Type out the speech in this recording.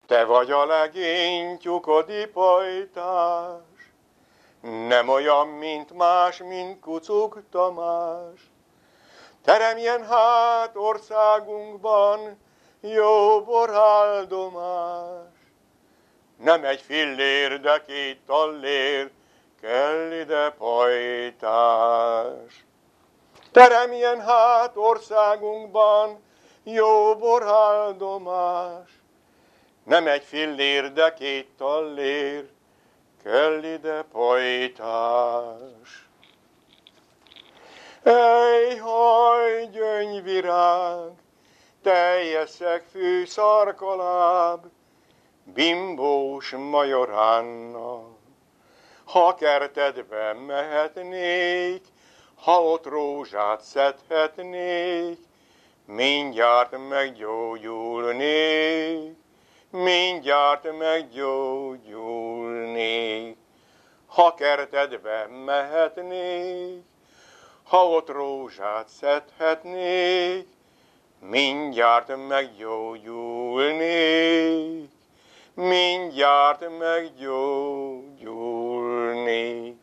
Te vagy a legény tyukodi pajtás, nem olyan, mint más, mint Kucuk Tamás. Teremjen hát országunkban jó boráldomás. Nem egy fillér, de 2 tallér, kell ide pajtás. Teremjen hát országunkban jó boráldomás. Nem egy fillér, de 2 tallér, kell ide pajtás. Ej, haj, gyöngyvirág, teljes szegfű szarkaláb, bimbós Majoránna. Ha kertedbe mehetnék, ha ott rózsát szedhetnék, mindjárt meggyógyulnék, mindjárt meggyógyulnék. Ha kertedbe mehetnék, ha ott rózsát szedhetnék, mindjárt meggyógyulnék, mindjárt meggyógyulnék.